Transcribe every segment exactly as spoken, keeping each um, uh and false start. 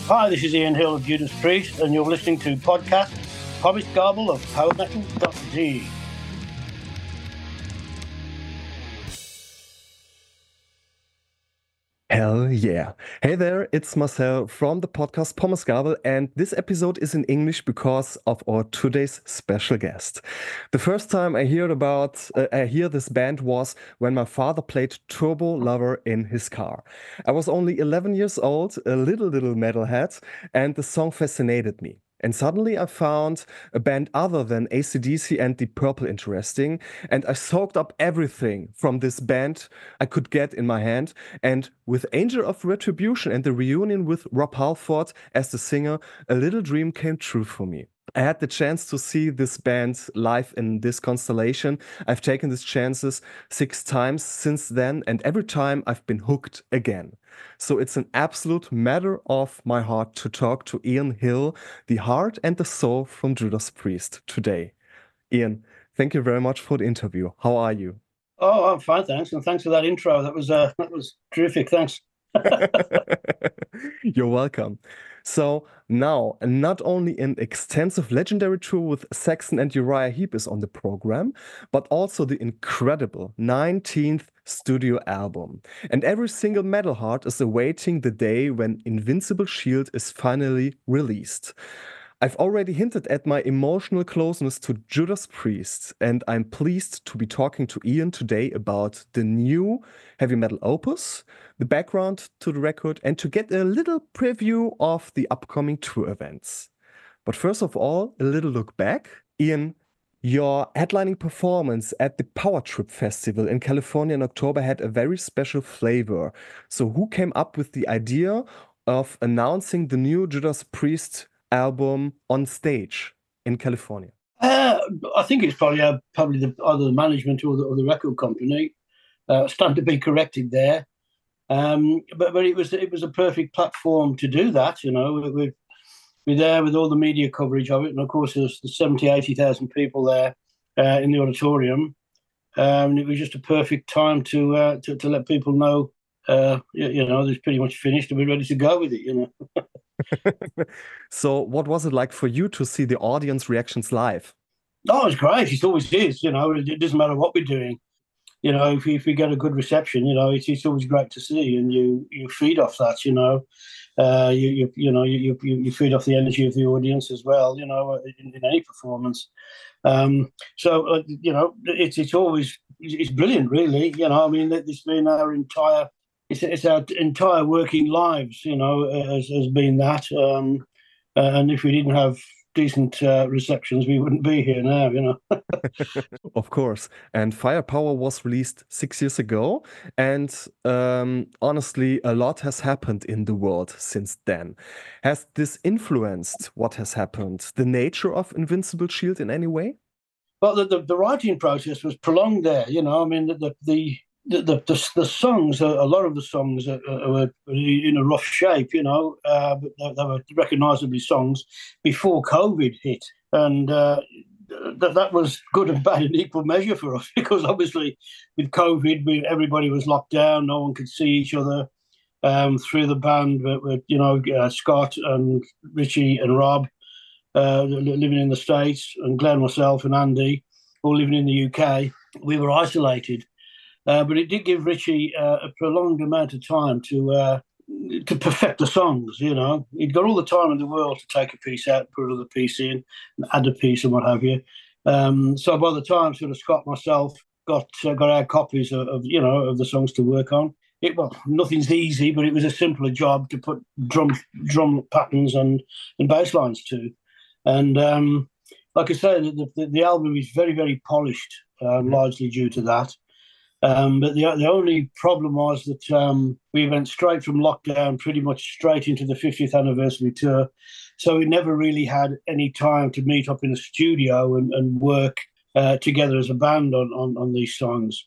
Hi, this is Ian Hill of Judas Priest, and you're listening to podcast Thomas Garble of power metal dot d e. Hell yeah. Hey there, it's Marcel from the podcast Pommes Gabel, and this episode is in English because of our today's special guest. The first time I heard about, uh, I hear this band was when my father played Turbo Lover in his car. I was only eleven years old, a little, little metalhead, and the song fascinated me. And suddenly I found a band other than A C D C and Deep Purple interesting, and I soaked up everything from this band I could get in my hand. And with Angel of Retribution and the reunion with Rob Halford as the singer, a little dream came true for me. I had the chance to see this band live in this constellation. I've taken these chances six times since then, and every time I've been hooked again. So it's an absolute matter of my heart to talk to Ian Hill, the heart and the soul from Judas Priest today. Ian, thank you very much for the interview. How are you? Oh, I'm fine, thanks, and thanks for that intro. That was uh, that was terrific. Thanks. You're welcome. So now, not only an extensive legendary tour with Saxon and Uriah Heep is on the program, but also the incredible nineteenth studio album. And every single metal heart is awaiting the day when Invincible Shield is finally released. I've already hinted at my emotional closeness to Judas Priest, and I'm pleased to be talking to Ian today about the new heavy metal opus, the background to the record, and to get a little preview of the upcoming tour events. But first of all, a little look back. Ian, your headlining performance at the Power Trip Festival in California in October had a very special flavor. So who came up with the idea of announcing the new Judas Priest album on stage in California? Uh, I think it's probably uh, probably the, either the management or the, or the record company. Uh, stand to be corrected there, um, but but it was it was a perfect platform to do that. You know, we, we're there with all the media coverage of it, and of course there's the seventy, eighty thousand people there uh, in the auditorium. Um, it was just a perfect time to uh, to, to let people know. Uh, you, you know, it's pretty much finished, and we're ready to go with it. You know. So what was it like for you to see the audience reactions live? Oh, it's great. It always is. You know, it, it doesn't matter what we're doing. You know, if, if we get a good reception, you know, it's, it's always great to see, and you you feed off that. You know, uh, you you you know you, you you feed off the energy of the audience as well. You know, in, in any performance. Um, so uh, you know, it's it's always it's brilliant, really. You know, I mean, this been our entire it's it's our entire working lives. You know, has has been that. Um, and if we didn't have decent uh, receptions, we wouldn't be here now, you know. Of course. And Firepower was released six years ago. And um, honestly, a lot has happened in the world since then. Has this influenced what has happened, the nature of Invincible Shield in any way? Well, the, the, the writing process was prolonged there, you know. I mean, the the the, the, the, the songs, a lot of the songs were in a rough shape, you know, uh, but they, they were recognisably songs before COVID hit. And uh, that that was good and bad in equal measure for us, because obviously with COVID, we, everybody was locked down, no one could see each other um, through the band. But, but you know, uh, Scott and Richie and Rob uh, living in the States, and Glenn, myself, and Andy all living in the U K. We were isolated, uh, but it did give Richie uh, a prolonged amount of time to. Uh, to perfect the songs, you know. He'd got all the time in the world to take a piece out, put another piece in, and add a piece and what have you. Um, so by the time sort of Scott myself got uh, got our copies of, of, you know, of the songs to work on, it well, nothing's easy, but it was a simpler job to put drum drum patterns and, and bass lines to. And um, like I say, the, the, the album is very, very polished, uh, largely due to that. Um, but the the only problem was that um, we went straight from lockdown pretty much straight into the fiftieth anniversary tour. So we never really had any time to meet up in a studio and, and work uh, together as a band on, on, on these songs.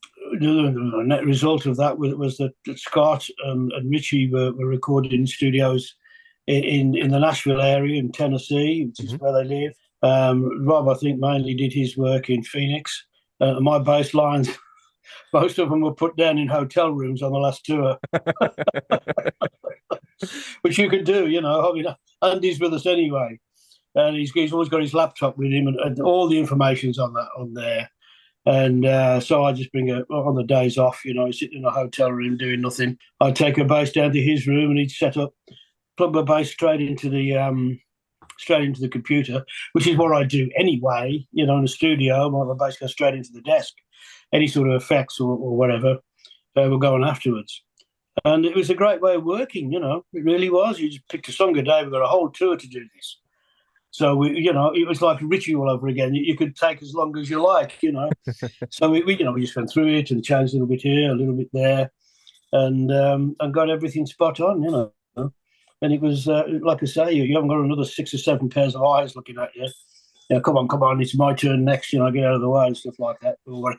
The net result of that was, was that, that Scott and, and Richie were, were recorded in studios in, in the Nashville area in Tennessee, which is mm-hmm. where they live. Um, Rob, I think, mainly did his work in Phoenix. Uh, my bass lines... Most of them were put down in hotel rooms on the last tour. which you can do, you know. I mean, Andy's with us anyway, and he's, he's always got his laptop with him, and, and all the information's on that on there. And uh, so I just bring her on the days off, you know, sitting in a hotel room doing nothing. I'd take her bass down to his room, and he'd set up, plug my bass straight into the um, straight into the computer, which is what I do anyway, you know, in the studio. My bass goes straight into the desk. Any sort of effects or, or whatever uh, were going afterwards. And it was a great way of working, you know. It really was. You just picked a song a day. We've got a whole tour to do this. So, we, you know, it was like a ritual all over again. You, you could take as long as you like, you know. So, we, we, you know, we just went through it and changed a little bit here, a little bit there, and um, and got everything spot on, you know. And it was, uh, like I say, you, you haven't got another six or seven pairs of eyes looking at you. Yeah, come on, come on, it's my turn next, you know, get out of the way and stuff like that.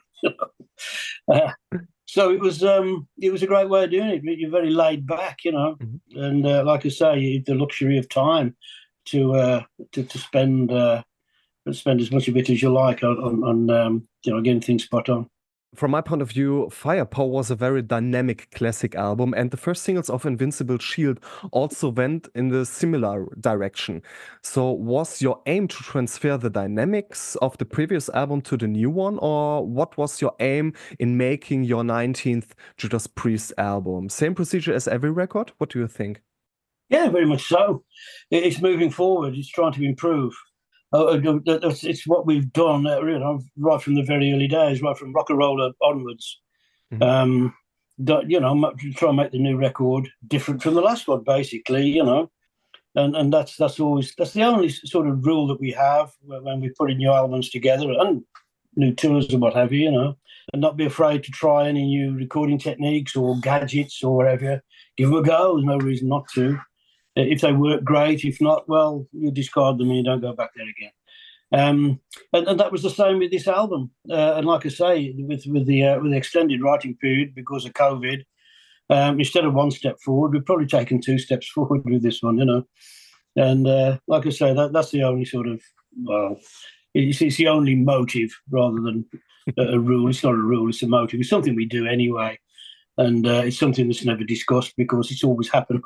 uh, so it was um, it was a great way of doing it. You're very laid back, you know, mm-hmm. and uh, like I say, you have the luxury of time to uh, to, to spend uh, spend as much of it as you like on, on, on um, you know, getting things spot on. From my point of view, Firepower was a very dynamic classic album, and the first singles of Invincible Shield also went in the similar direction. So was your aim to transfer the dynamics of the previous album to the new one, or what was your aim in making your nineteenth Judas Priest album? Same procedure as every record? What do you think? Yeah, very much so. It's moving forward. It's trying to improve. Uh, it's what we've done, uh, you know, right from the very early days, right from rock and roll onwards. Mm-hmm. Um, you know, try and make the new record different from the last one, basically. You know, and and that's that's always that's the only sort of rule that we have when we put in new albums together and new tours and what have you. You know, and not be afraid to try any new recording techniques or gadgets or whatever. Give them a go. There's no reason not to. If they work, great. If not, well, you discard them and you don't go back there again. Um, and, and that was the same with this album. Uh, and like I say, with with the uh, with the extended writing period because of COVID, um, instead of one step forward, we've probably taken two steps forward with this one, you know. And uh, like I say, that that's the only sort of well, it's, it's the only motive rather than a, a rule. It's not a rule; it's a motive. It's something we do anyway, and uh, it's something that's never discussed because it's always happened.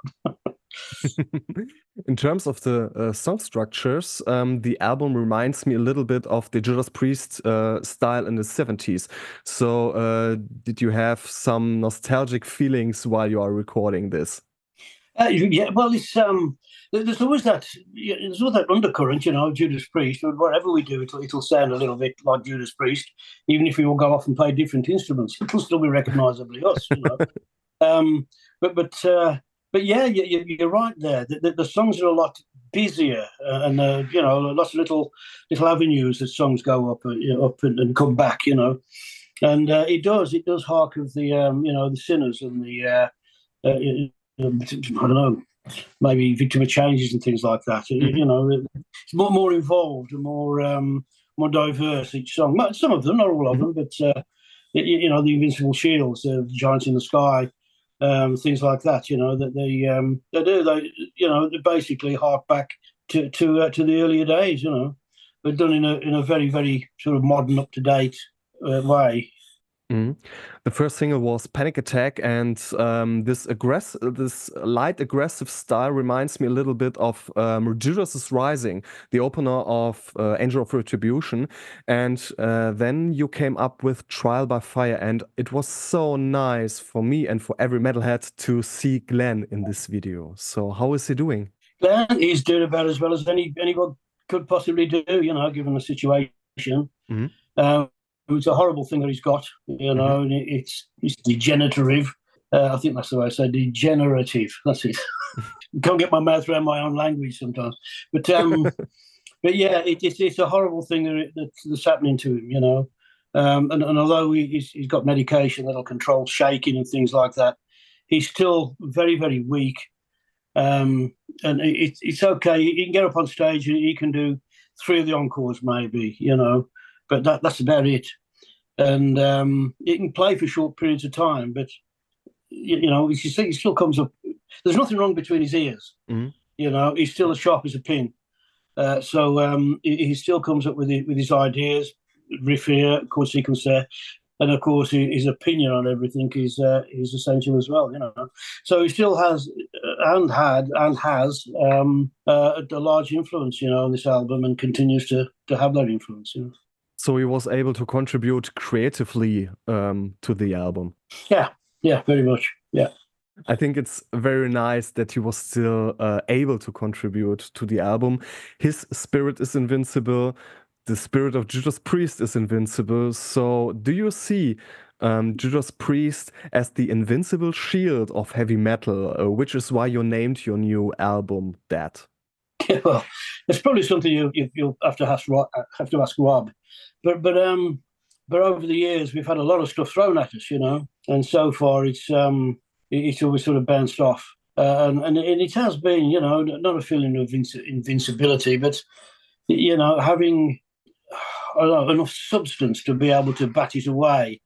In terms of the uh, song structures, um, the album reminds me a little bit of the Judas Priest uh, style in the seventies. So uh, did you have some nostalgic feelings while you are recording this? Uh, yeah, well, it's um, there's always that there's always that undercurrent, you know, Judas Priest. Whatever we do, it'll, it'll sound a little bit like Judas Priest, even if we all go off and play different instruments. It'll still be recognisably us, you know. um, but but. Uh, But yeah, you, you're right there. The, the, the songs are a lot busier, uh, and uh, you know, lots of little little avenues that songs go up, uh, you know, up and, and come back. You know, and uh, it does it does hark of the um, you know the Sinners and the uh, uh, I don't know, maybe Victim of Changes and things like that. Mm-hmm. You know, it's more more involved and more um, more diverse each song. Some of them, not all of them, but uh, you know, the Invincible Shields, uh, Giants in the Sky. Um, things like that, you know, that they um, they do. They, you know, they basically hark back to to uh, to the earlier days. You know, but done in a in a very very sort of modern, up to date uh, way. Mm-hmm. The first single was Panic Attack, and um, this aggressive, this light aggressive style reminds me a little bit of um, Judas is Rising, the opener of uh, Angel of Retribution, and uh, then you came up with Trial by Fire, and it was so nice for me and for every metalhead to see Glenn in this video. So how is he doing? Glenn is doing about as well as any anyone could possibly do, you know, given the situation. Mm-hmm. um, It's a horrible thing that he's got, you know, mm-hmm. and it's it's degenerative. Uh, I think that's the way I say degenerative. That's it. Can't get my mouth around my own language sometimes. But um, but yeah, it, it's it's a horrible thing that, it, that that's happening to him, you know. Um, and, and although he, he's, he's got medication that'll control shaking and things like that, he's still very, very weak. Um, and it, it's okay. He can get up on stage and he can do three of the encores maybe, you know. But that, that's about it. And um, he can play for short periods of time, but, you, you know, he still, he still comes up. There's nothing wrong between his ears. Mm-hmm. You know, he's still as sharp as a pin. Uh, so um, he, he still comes up with, it, with his ideas, riff here, chord sequence there. And, of course, his opinion on everything is, uh, is essential as well, you know. So he still has and had and has um, uh, a large influence, you know, on this album, and continues to to have that influence. You know? So he was able to contribute creatively um, to the album. Yeah, yeah, very much. Yeah. I think it's very nice that he was still uh, able to contribute to the album. His spirit is invincible. The spirit of Judas Priest is invincible. So do you see um, Judas Priest as the invincible shield of heavy metal, uh, which is why you named your new album that? Yeah, well, it's probably something you, you you'll have to ask Rob, have to ask Rob. But but um but over the years we've had a lot of stuff thrown at us, you know, and so far it's um it's always sort of bounced off, uh, and, and and it has been, you know, not a feeling of invinci- invincibility, but you know, having uh, enough substance to be able to bat it away.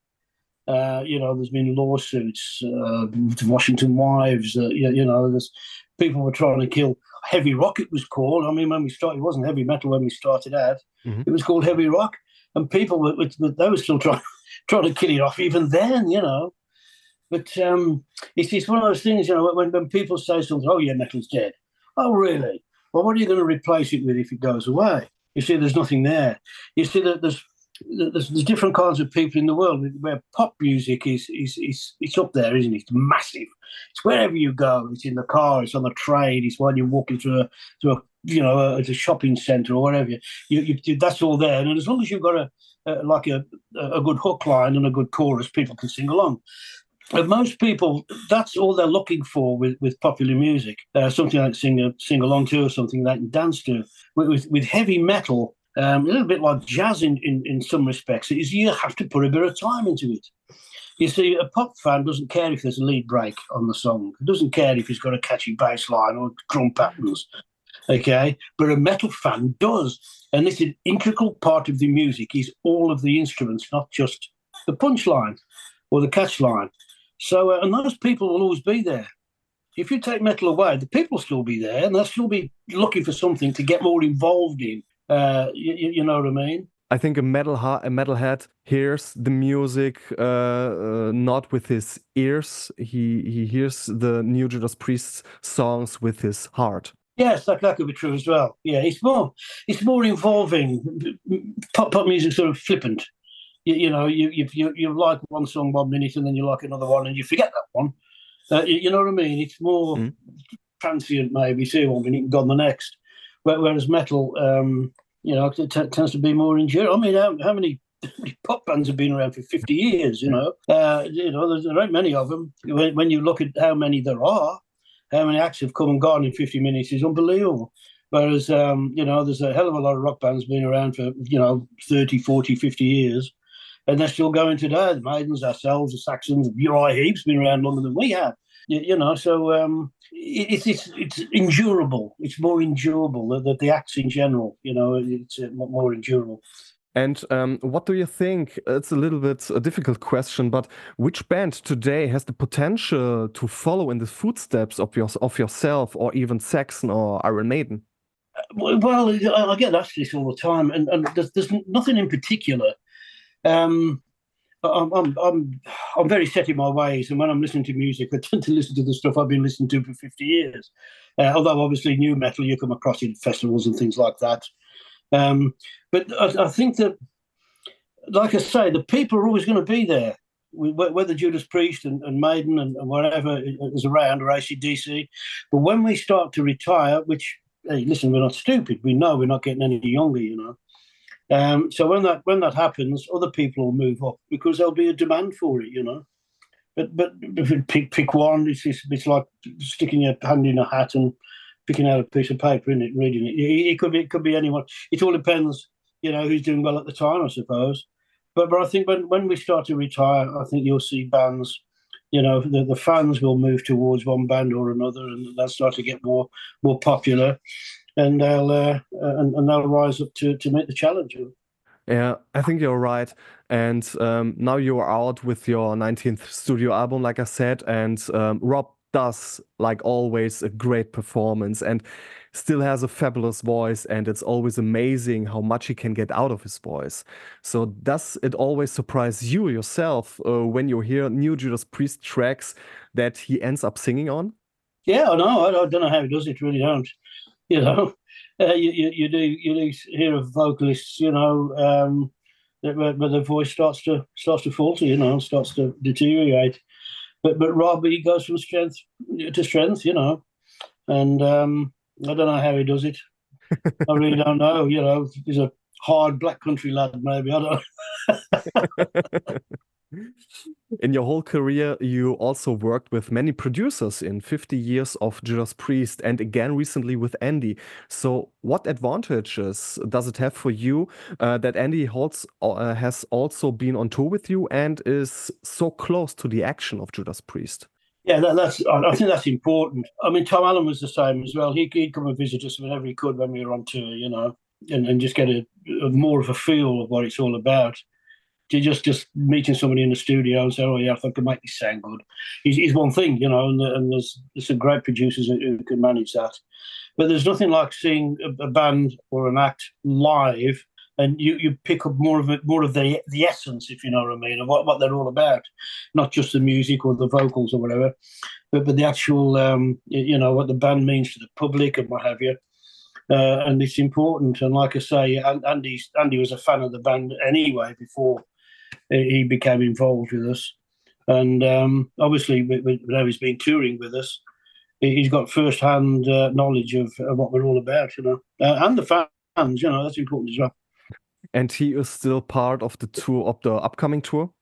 Uh, you know, there's been lawsuits, uh, Washington Wives. Uh, you, you know, there's people were trying to kill. Heavy rock, it was called. I mean, when we started, it wasn't heavy metal when we started out. Mm-hmm. It was called heavy rock, and people were, they were still trying trying to kill it off even then. You know, but um, it's it's one of those things. You know, when when people say something, oh yeah, metal's dead. Oh really? Well, what are you going to replace it with if it goes away? You see, there's nothing there. You see that there's There's, there's different kinds of people in the world where pop music is is is it's up there, isn't it? It's massive. It's wherever you go. It's in the car. It's on the train. It's when you're walking through a through a you know a, a shopping centre or whatever. You, you that's all there. And as long as you've got a, a like a a good hook line and a good chorus, people can sing along. And most people, that's all they're looking for with, with popular music. Uh, something like sing sing along to, or something they can dance to. With with, with heavy metal. Um, a little bit like jazz in, in, in some respects, is you have to put a bit of time into it. You see, a pop fan doesn't care if there's a lead break on the song. He doesn't care if he's got a catchy bass line or drum patterns, okay? But a metal fan does. And this is an integral part of the music is all of the instruments, not just the punchline or the catch line. So, uh, and those people will always be there. If you take metal away, the people will still be there, and they'll still be looking for something to get more involved in. Uh, you, you know what I mean? I think a metal a metalhead hears the music uh, uh, not with his ears. He he hears the new Judas Priest songs with his heart. Yes, that, that could be true as well. Yeah, it's more it's more involving. Pop pop music sort of flippant. You, you know, you, you you you like one song one minute and then you like another one and you forget that one. Uh, you, you know what I mean? It's more mm. transient, maybe. See one minute and gone the next. Whereas metal, um, you know, it t- tends to be more enduring. I mean, how, how, many, how many pop bands have been around for fifty years? You know, uh, you know, there's, there aren't many of them. When, when you look at how many there are, how many acts have come and gone in fifty minutes is unbelievable. Whereas, um, you know, there's a hell of a lot of rock bands been around for, you know, thirty, forty, fifty years, and they're still going today. The Maidens, ourselves, the Saxons, Uriah Heep's been around longer than we have. You, you know, so um, it, it's it's it's endurable. It's more endurable. The, the, the acts in general, you know, it's uh, more endurable. And um, what do you think? It's a little bit a difficult question, but which band today has the potential to follow in the footsteps of your of yourself, or even Saxon or Iron Maiden? Well, I get asked this all the time, and, and there's, there's nothing in particular. Um, I'm, I'm, I'm, I'm very set in my ways, and when I'm listening to music, I tend to listen to the stuff I've been listening to for fifty years. Uh, although obviously new metal you come across in festivals and things like that. Um, but I, I think that, like I say, the people are always going to be there, whether Judas Priest and, and Maiden and, and whatever is around, or A C D C. But when we start to retire, which, hey, listen, we're not stupid. We know we're not getting any younger, you know. Um, so when that when that happens, other people will move up because there'll be a demand for it, you know. But but if you pick pick one, it's it's like sticking your hand in a hat and picking out a piece of paper in it, reading it. It, it could be it could be anyone. It all depends, you know, who's doing well at the time, I suppose. But but I think when, when we start to retire, I think you'll see bands, you know, the, the fans will move towards one band or another, and they'll start to get more more popular. And they'll uh, and, and they'll rise up to, to meet the challenge. Yeah, I think you're right. And um, now you are out with your nineteenth studio album, like I said, and um, Rob does, like always, a great performance and still has a fabulous voice, and it's always amazing how much he can get out of his voice. So does it always surprise you yourself uh, when you hear new Judas Priest tracks that he ends up singing on? Yeah, I know. I, I don't know how he does it. Really don't. You know, uh, you, you you do you do hear of vocalists. You know, um, that, where, where the voice starts to starts to falter. You know, starts to deteriorate. But but Rob, he goes from strength to strength. You know, and um, I don't know how he does it. I really don't know. You know, he's a hard black country lad. Maybe I don't know. In your whole career, you also worked with many producers in fifty years of Judas Priest and again recently with Andy. So, what advantages does it have for you uh, that Andy Holtz uh, has also been on tour with you and is so close to the action of Judas Priest? Yeah, that, that's. I think that's important. I mean, Tom Allen was the same as well. He, he'd come and visit us whenever he could when we were on tour, you know, and, and just get a, a more of a feel of what it's all about. Just just meeting somebody in the studio and saying, "Oh yeah, I think I can make this sound good," is, is one thing, you know. And, and there's, there's some great producers who, who can manage that. But there's nothing like seeing a, a band or an act live, and you, you pick up more of it, more of the the essence, if you know what I mean, of what, what they're all about, not just the music or the vocals or whatever, but but the actual, um, you know, what the band means to the public and what have you. Uh, and it's important. And like I say, Andy Andy was a fan of the band anyway before he became involved with us. And um, obviously, now he's been touring with us, he's got first-hand uh, knowledge of, of what we're all about, you know, uh, and the fans, you know, that's important as well. And he is still part of the tour, of the upcoming tour?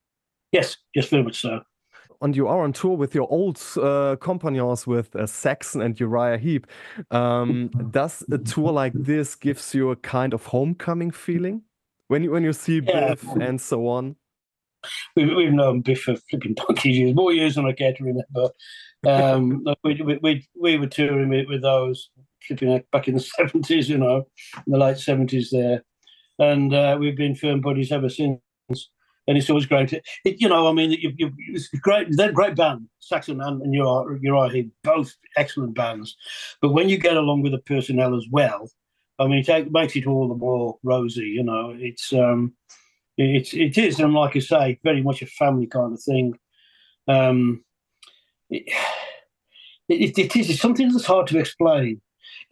Yes, yes, very much so. And you are on tour with your old uh, companions with uh, Saxon and Uriah Heep. Um, does a tour like this gives you a kind of homecoming feeling? When you when you see Yeah. Biff and so on? We've, we've known Biff for flipping donkey years, more years than I care to remember. Um, we, we, we, we were touring with, with those flipping back in the seventies, you know, in the late seventies there. And uh, we've been firm buddies ever since. And it's always great. It, you know, I mean, you, you, it's great. They're a great band, Saxon and, and Uriah, Uriah Heep, both excellent bands. But when you get along with the personnel as well, I mean, it makes it all the more rosy. You know, it's um, it's it is, and like I say, very much a family kind of thing. Um, it, it, it is it's something that's hard to explain.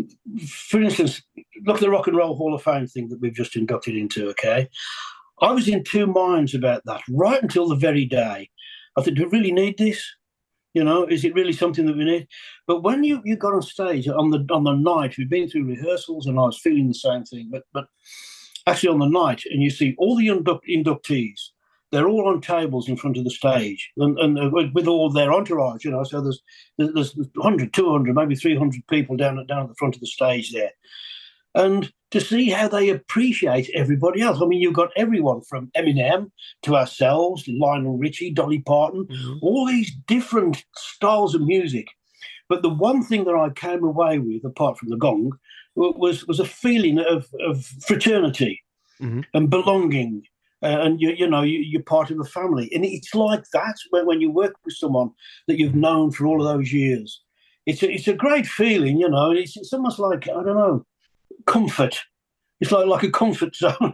For instance, look at the Rock and Roll Hall of Fame thing that we've just inducted into. Okay, I was in two minds about that right until the very day. I thought, do we really need this? You know, is it really something that we need? But when you, you got on stage on the on the night, we've been through rehearsals, and I was feeling the same thing. But but actually on the night, and you see all the induct, inductees, they're all on tables in front of the stage, and, and with all their entourage. You know, so there's there's one hundred, two hundred, maybe three hundred people down at down at the front of the stage there, and to see how they appreciate everybody else. I mean, you've got everyone from Eminem to ourselves, Lionel Richie, Dolly Parton, mm-hmm. all these different styles of music. But the one thing that I came away with, apart from the gong, was was a feeling of, of fraternity mm-hmm. and belonging. Uh, and, you, you know, you, you're part of a family. And it's like that when, when you work with someone that you've known for all of those years. It's a, it's a great feeling, you know. It's, it's almost like, I don't know, comfort. It's like like a comfort zone.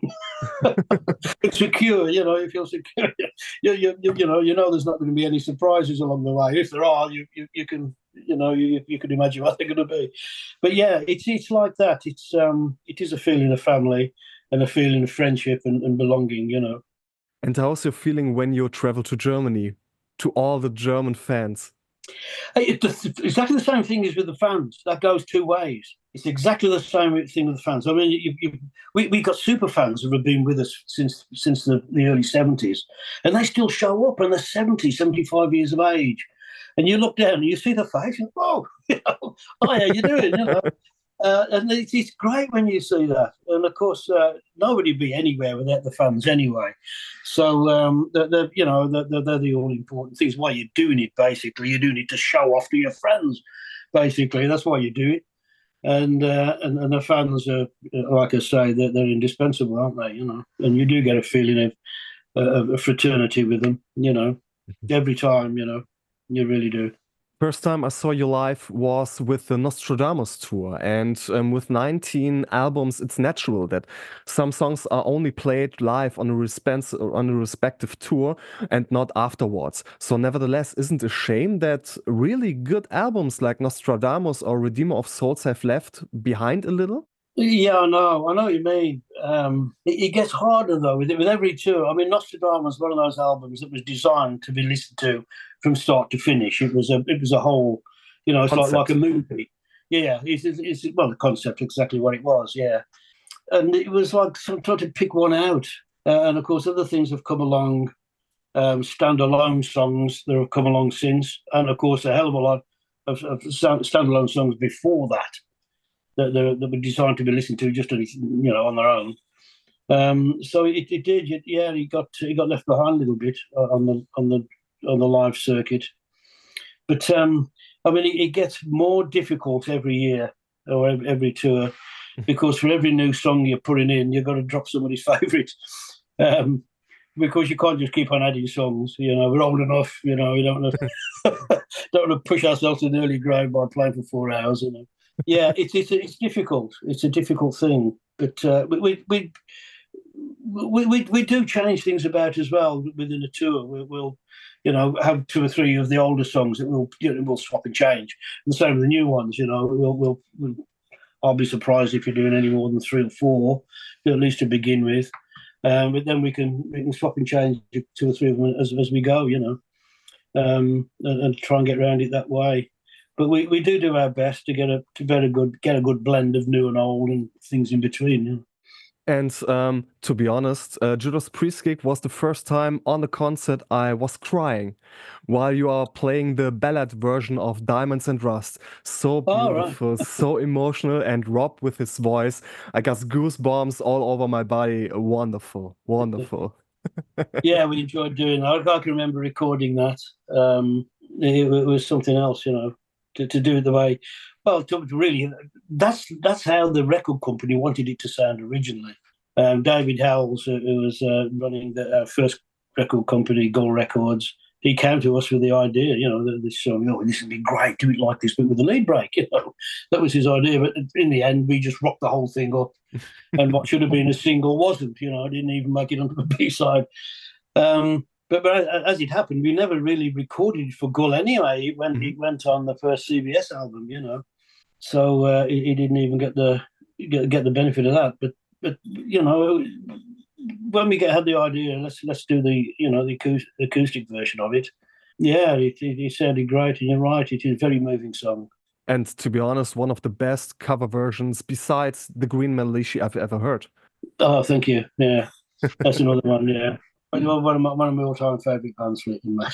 It's secure, you know. You feel secure. You, you, you, you know, you know. There's not going to be any surprises along the way. If there are, you, you, you can, you know, you, you can imagine what they're going to be. But yeah, it's it's like that. It's um, it is a feeling of family and a feeling of friendship and, and belonging, you know. And how's your feeling when you travel to Germany, to all the German fans? It's exactly the same thing as with the fans. That goes two ways. It's exactly the same thing with the fans. I mean, you, you, we we got super fans who have been with us since since the, the early seventies, and they still show up, and they're seventy, seventy-five years of age. And you look down and you see the face, and oh, you know, hi, how you doing? You know, uh, and it's, it's great when you see that. And of course, uh, nobody'd be anywhere without the fans anyway. So um, they're, they're, you know, they're, they're the all important things. Why you're doing it, basically, you're doing it to show off to your friends. Basically, that's why you do it. And, uh, and and the fans are, like I say, they're, they're indispensable, aren't they? You know, and you do get a feeling of, uh, of fraternity with them. You know, every time. You know, you really do. First time I saw you live was with the Nostradamus tour, and um, with nineteen albums, it's natural that some songs are only played live on a, respens- on a respective tour and not afterwards. So, nevertheless, isn't it a shame that really good albums like Nostradamus or Redeemer of Souls have left behind a little? Yeah, I know. I know what you mean. Um, it, it gets harder though with with every tour. I mean, Nostradamus was one of those albums that was designed to be listened to from start to finish. It was a it was a whole, you know, it's like, like a movie. Yeah, it's, it's, it's well, the concept exactly what it was. Yeah, and it was like some, trying to pick one out. Uh, and of course, other things have come along. Um, standalone songs that have come along since, and of course, a hell of a lot of, of standalone songs before that. That, that were designed to be listened to just you know on their own. Um, so it, it did, yeah. He got he got left behind a little bit on the on the on the live circuit. But um, I mean, it, it gets more difficult every year or every, every tour because for every new song you're putting in, you've got to drop somebody's favourite. Um, because you can't just keep on adding songs. You know, we're old enough. You know, we don't want to don't want to push ourselves to an early grave by playing for four hours. You know. Yeah, it's it's it's difficult. It's a difficult thing, but uh, we, we we we we do change things about as well within a tour. We, we'll, you know, have two or three of the older songs that we'll you know, we'll swap and change. And the same with the new ones. You know, we'll we'll. we'll I'll be surprised if you're doing any more than three or four, at least to begin with. Um, but then we can we can swap and change two or three of them as as we go. You know, um, and, and try and get around it that way. But we, we do do our best to get a to get a good get a good blend of new and old and things in between. Yeah. And um, to be honest, uh, Judas Priest gig was the first time on the concert I was crying while you are playing the ballad version of Diamonds and Rust. So beautiful, oh, right. So emotional, and Rob with his voice, I got goosebumps all over my body. Wonderful, wonderful. Yeah, we enjoyed doing that. I can remember recording that. Um, it, it was something else, you know. To, to do it the way, well, to, to really, that's that's how the record company wanted it to sound originally. Um, David Howells, uh, who was uh, running the uh, first record company, Gull Records, he came to us with the idea, you know, this song, oh, this would be great, do it like this, but with a lead break, you know. That was his idea, but in the end, we just rocked the whole thing up. And what should have been a single wasn't, you know, I didn't even make it onto the B-side. Um, But, but as it happened, we never really recorded it for Gull anyway. It went, mm-hmm. it went on the first C B S album, you know. So uh, he, he didn't even get the get, get the benefit of that. But but you know, when we get had the idea, let's let's do the you know the acoustic, acoustic version of it. Yeah, it, it, it sounded great, and you're right, it is a very moving song. And to be honest, one of the best cover versions besides the Green Melody I've ever heard. Oh, thank you. Yeah, that's another one. Yeah. One of my, one of my all-time favorite bands,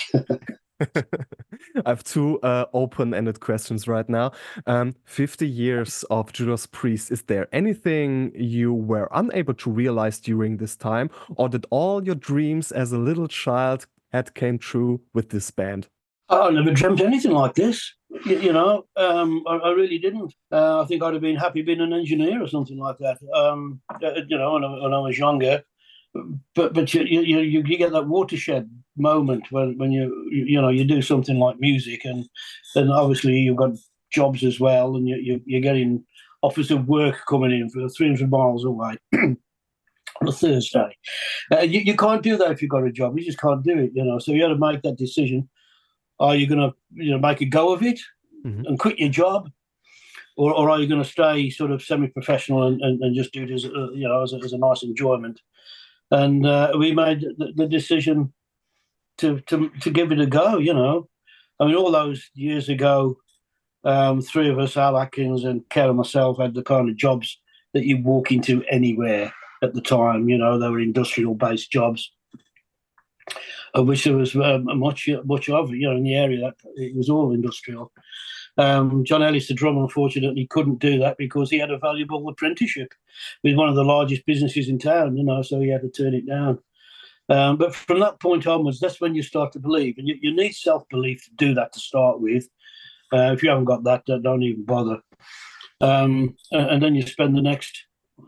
I have two uh, open-ended questions right now. Um, fifty years of Judas Priest. Is there anything you were unable to realize during this time, or did all your dreams as a little child had came true with this band? I never dreamt anything like this. You, you know, um, I, I really didn't. Uh, I think I'd have been happy being an engineer or something like that. Um, you know, when I, when I was younger. But but you you you you get that watershed moment when when you you know you do something like music, and then obviously you've got jobs as well, and you, you you're getting offers of work coming in for three hundred miles away on a Thursday. Uh, you you can't do that if you've got a job. You just can't do it, you know. So you had to make that decision. Are you going to you know make a go of it mm-hmm. and quit your job? Or, or are you going to stay sort of semi-professional and, and, and just do it as a, you know as a, as a nice enjoyment? And uh, we made the, the decision to, to to give it a go, you know. I mean, all those years ago, um, three of us, Al Atkins and Kel and myself, had the kind of jobs that you walk into anywhere at the time, you know. They were industrial-based jobs, of which there was um, much, much of, you know, in the area. That it was all industrial. Um, John Ellis, the drummer, unfortunately couldn't do that because he had a valuable apprenticeship with one of the largest businesses in town, you know, so he had to turn it down. Um, but from that point onwards, that's when you start to believe. And you, you need self-belief to do that to start with. Uh, if you haven't got that, don't even bother. Um, and then you spend the next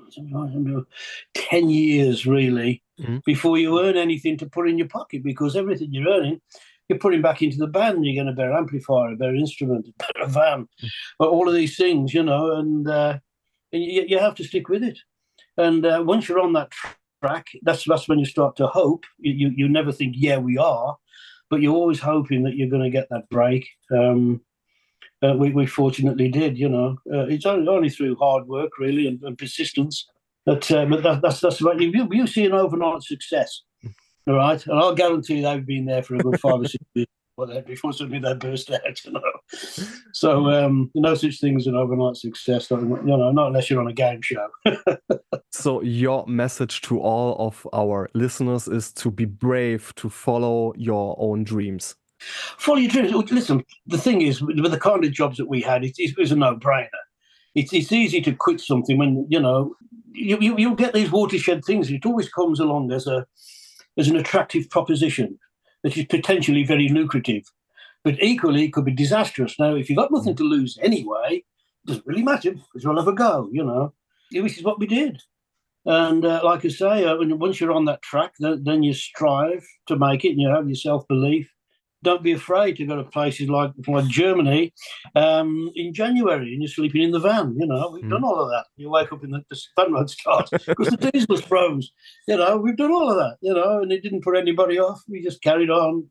ten years, really, mm-hmm. before you earn anything to put in your pocket, because everything you're earning you put him back into the band, you get a better amplifier, a better instrument, a better van, but all of these things, you know, and, uh, and you, you have to stick with it. And uh, once you're on that track, that's that's when you start to hope. You, you, you never think, yeah, we are, but you're always hoping that you're going to get that break. Um, uh, we, we fortunately did, you know. Uh, it's only, only through hard work, really, and, and persistence. But, uh, but that, that's that's right. You, you see an overnight success, all right? And I'll guarantee they've been there for a good five or six years before suddenly they burst out, you know. So um, no such thing as an overnight success, you know, not unless you're on a game show. So your message to all of our listeners is to be brave, to follow your own dreams. Follow your dreams. Listen, the thing is, with the kind of jobs that we had, it, it was a no-brainer. It's it's easy to quit something when, you know, you, you, you'll get these watershed things. It always comes along as a as an attractive proposition that is potentially very lucrative, but equally it could be disastrous. Now, if you've got nothing to lose anyway, it doesn't really matter, because we'll have a go, you know, which is what we did. And uh, like I say, uh, once you're on that track, then, then you strive to make it and you have your self-belief. Don't be afraid to go to places like, like Germany um, in January and you're sleeping in the van. You know, we've mm. done all of that. You wake up in the, the van won't start because the diesel's froze. You know, we've done all of that, you know, and it didn't put anybody off. We just carried on,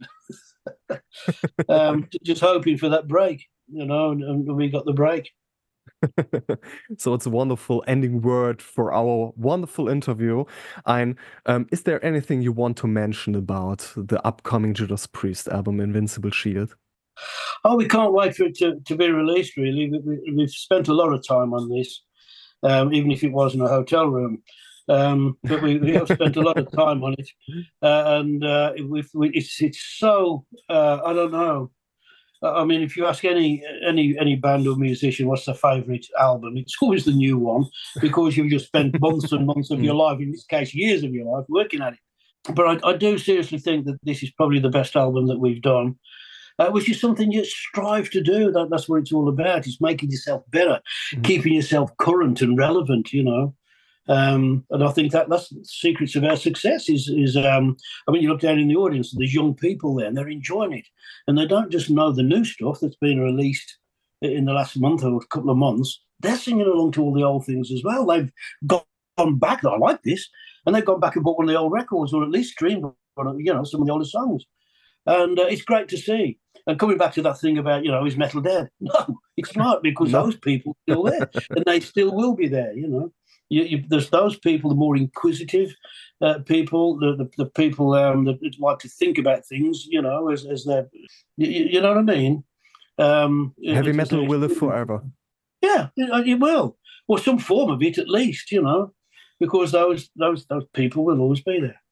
um, just hoping for that break, you know, and, and we got the break. So it's a wonderful ending word for our wonderful interview. And um, is there anything you want to mention about the upcoming Judas Priest album, Invincible Shield? Oh, we can't wait for it to, to be released, really. We, we, we've spent a lot of time on this, um, even if it was in a hotel room. Um, but we, we have spent a lot of time on it. Uh, and uh, we've, we, it's, it's so, uh, I don't know. I mean, if you ask any any any band or musician what's their favourite album, it's always the new one, because you've just spent months and months of your life, in this case years of your life, working at it. But I, I do seriously think that this is probably the best album that we've done, uh, which is something you strive to do. That, that's what it's all about. It's making yourself better, mm-hmm. keeping yourself current and relevant, you know. Um, and I think that that's the secrets of our success is, is um, I mean, you look down in the audience, there's young people there and they're enjoying it. And they don't just know the new stuff that's been released in the last month or a couple of months. They're singing along to all the old things as well. They've gone back, I like this, and they've gone back and bought one of the old records or at least streamed, you know, some of the older songs. And uh, it's great to see. And coming back to that thing about, you know, is metal dead? No, it's not, because no. those people are still there and they still will be there, you know. You, you, there's those people, the more inquisitive uh, people, the, the, the people um, that like to think about things, you know, as, as they're, you, you know what I mean? Um, Heavy metal will live forever. Yeah, it, it will. Or some form of it at least, you know, because those those those people will always be there.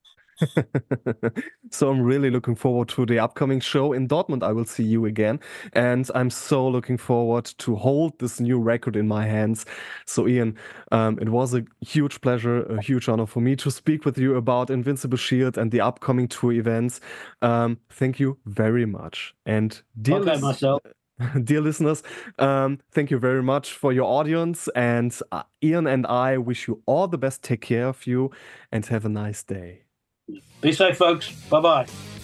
So I'm really looking forward to the upcoming show in Dortmund. I will see you again, and I'm so looking forward to hold this new record in my hands. So Ian, um, it was a huge pleasure, a huge honor for me to speak with you about Invincible Shield and the upcoming tour events. Um, thank you very much. And dear, okay, myself. dear listeners, um, thank you very much for your audience. And uh, Ian and I wish you all the best. Take care of you and have a nice day. Be safe, folks. Bye-bye.